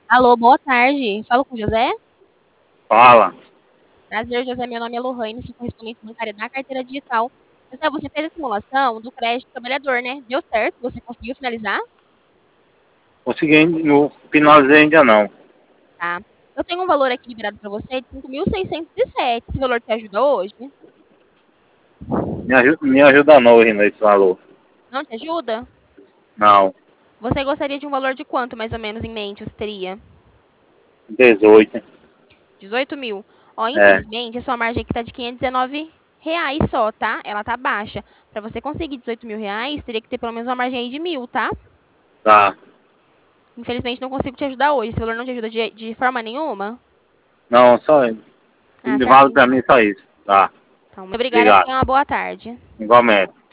Alô, boa tarde. Falo com o José. Fala. Prazer, José. Meu nome é Lohane, sou correspondente bancária da carteira digital. José, você fez a simulação do crédito trabalhador, né? Deu certo? Você conseguiu finalizar? Consegui, no finalizei ainda não. Tá. Eu tenho um valor aqui liberado para você de 5.607. Esse valor te ajuda hoje? Me ajuda não hoje nesse valor. Não te ajuda? Não. Você gostaria de um valor de quanto, mais ou menos, em mente você teria? 18. 18 mil. Ó, É, infelizmente, a sua margem aqui tá de R$ 519 só, tá? Ela tá baixa. Para você conseguir 18 mil reais, teria que ter pelo menos uma margem aí de 1.000, tá? tá. Infelizmente, não consigo te ajudar hoje. Esse valor não te ajuda de forma nenhuma? Não, só Ah, vale certo, pra então. mim só isso. Tá. Então, muito obrigada. Obrigado. Tenha uma boa tarde. Igualmente.